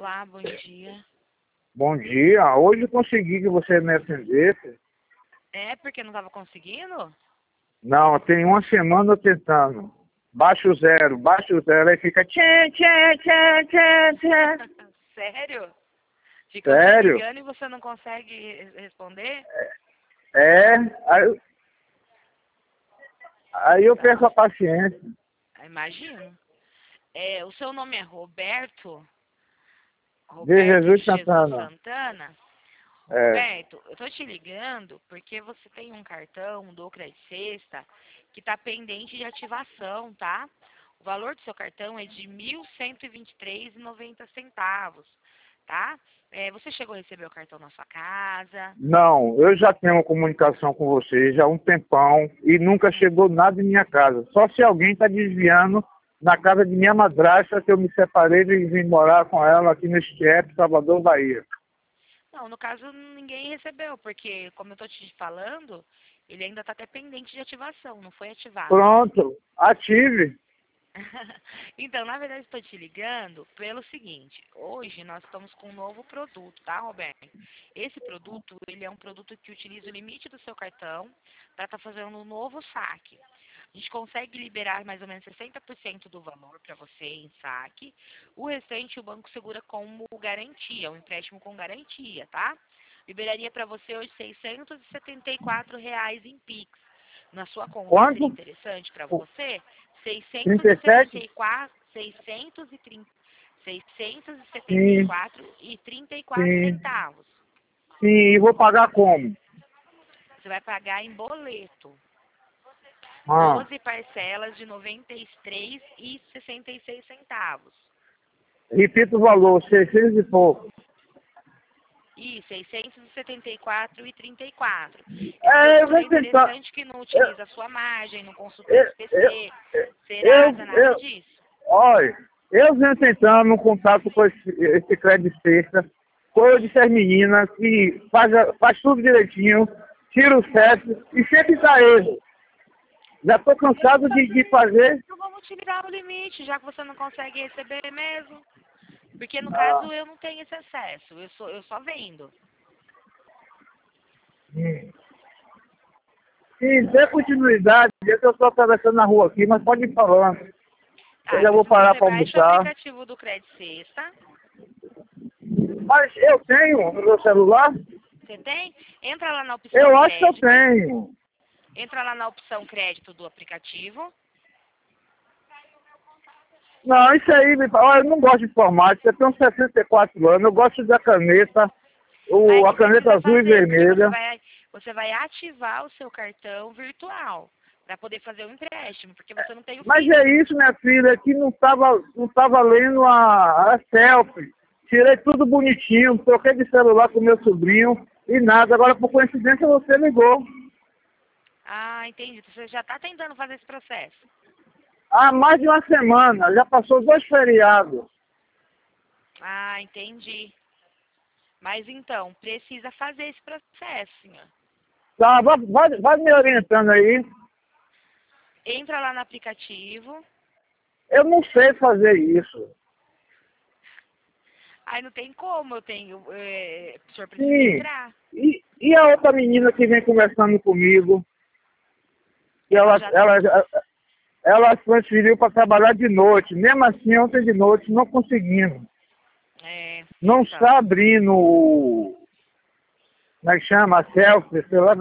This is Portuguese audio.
Olá, bom dia. Bom dia. Hoje eu consegui que você me atendesse. É porque não estava conseguindo? Não, tem uma semana tentando. Baixa o zero, aí fica tchê, tchê, tchê, tchê, tchê. Sério? Fica você Sério? ligando e você não consegue responder? É. Aí eu perco a paciência. Imagino. O seu nome é Roberto? De Roberto de Jesus Jesus Santana. Santana? É. Roberto, eu tô te ligando porque você tem um cartão do Credit Sexta que está pendente de ativação, tá? O valor do seu cartão é de R$ 1.123,90, tá? Você chegou a receber o cartão na sua casa? Não, eu já tenho comunicação com você já há um tempão e nunca chegou nada em minha casa. Só se alguém está desviando na casa de minha madrasta, que eu me separei e vim morar com ela aqui no Estiep, Salvador, Bahia. Não, no caso ninguém recebeu, porque como eu tô te falando, ele ainda está até pendente de ativação, não foi ativado. Pronto, ative. Então, na verdade, estou te ligando pelo seguinte. Hoje nós estamos com um novo produto, tá, Roberto? Esse produto, ele é um produto que utiliza o limite do seu cartão para estar fazendo um novo saque. A gente consegue liberar mais ou menos 60% do valor para você em saque. O restante o banco segura como garantia, um empréstimo com garantia, tá? Liberaria para você hoje R$ 674 em Pix. Na sua conta seria Quanto? interessante para você? 37? 674, 630, Sim, 674,34 sim, centavos. sim. E vou pagar como? Você vai pagar em boleto. Ah, 12 parcelas de R$ 93,66. repito o valor, 600 e pouco. E 674,34. Esse É, eu produto é vou tentar. interessante que não Eu, utiliza a sua margem, não consulta eu, SPC, eu, Serasa, nada eu, disso. olha, eu venho tentando um contato com esse crédito sexta, eu disse às meninas que faz tudo direitinho, tira o certo e sempre dá erro. Já estou cansado de fazer. Então vamos utilizar o limite, já que você não consegue receber mesmo. Porque no Ah, caso eu não tenho esse acesso, eu só vendo. sim, dê continuidade, eu estou atravessando a rua aqui, mas pode ir falando. Eu Tá, já então vou se parar você para baixa o almoçar. aplicativo do Credit Sexta, Mas eu tenho no meu celular? você tem? Entra lá na opção Eu acho que eu crédito, tenho. entra lá na opção crédito do aplicativo. Não, isso aí, olha, eu não gosto de informática, eu tenho 64 anos, eu gosto da caneta, Aí a que caneta precisa azul e fazer, porque vermelha. você vai ativar o seu cartão virtual para poder fazer o empréstimo, porque você não tem o Mas é físico. isso, minha filha, que não tava lendo a selfie. Tirei tudo bonitinho, troquei de celular com meu sobrinho e nada. Agora, por coincidência, você ligou. Ah, entendi. Você já está tentando fazer esse processo. Há mais de uma semana, já passou 2 feriados. Ah, entendi. Mas então, precisa fazer esse processo, senhor. Tá, vai me orientando aí. Entra lá no aplicativo. Eu não sei fazer isso. Aí não tem como, eu tenho. O senhor precisa Sim. entrar. E a outra menina que vem conversando comigo, que Ela ela, já. ela, ela transferiu para trabalhar de noite. Mesmo assim, ontem de noite, não conseguimos. Não Então. está abrindo como é que chama? A selfie, sei lá